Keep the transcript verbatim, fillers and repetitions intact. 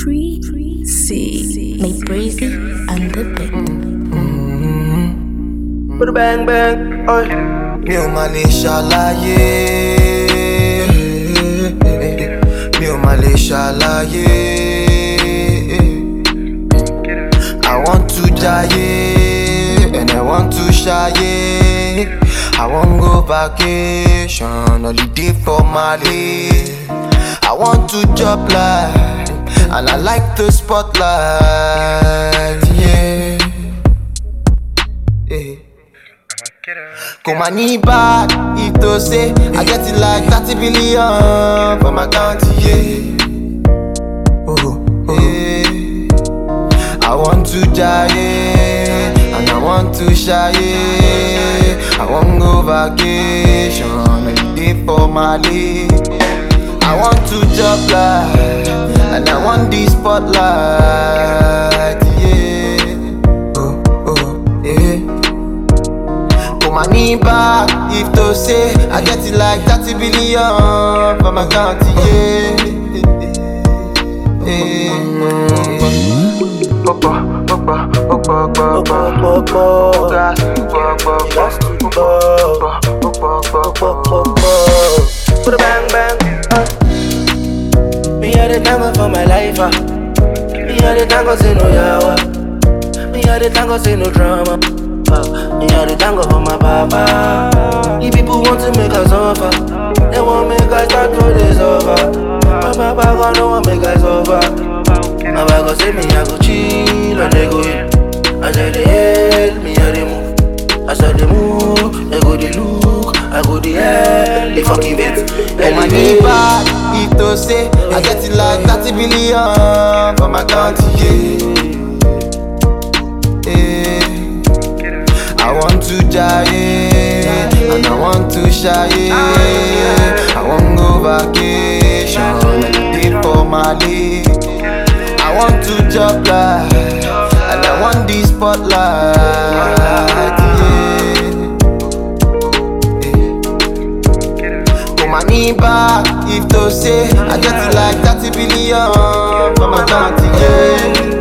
Breezy. Make breezy and the bit. Put a bang bang, oi. Mi ò mà lè ṣàlàyé. Mi ò mà lè ṣàlàyé. I want to jaye and I want to shaye. I want go vacation, holiday for Mali. I want to job life and I like the spotlight. Yeah. Yeah. Come on, need bad if to say I get it like thirty billion for my country. Yeah. Oh, oh. Yeah. I want to jaye and I want to shaye. I want go vacation, holiday for Mali. I want to job life and I want the spotlight. Yeah. Oh, oh, yeah. Come on, need back if to say I get it like thirty billion for my country. Yeah. Yeah. Papa, papa, papa, papa, papa, gas, papa, papa, papa, papa. Put a bang bang, uh. Me had the tango for my life, uh. Me had the tango say no yawa. Me had the tango say no drama, uh. Me had the tango for my papa. The people want to make us suffer. They want make us start to this over. My papa gonna want make us over. My papa go say me I go chill and they go in. I said they hate me and they move. I said they move, they go the look, I go the air, they fucking it. And I need bad if to say I get it like thirty billion for my country. Yeah. Yeah. I want to jaye and I want to shaye. I want go vacation, holiday for Mali. I want to job life and I want the spotlight. I need back if to say I get it like thirty billion for my country. Yeah.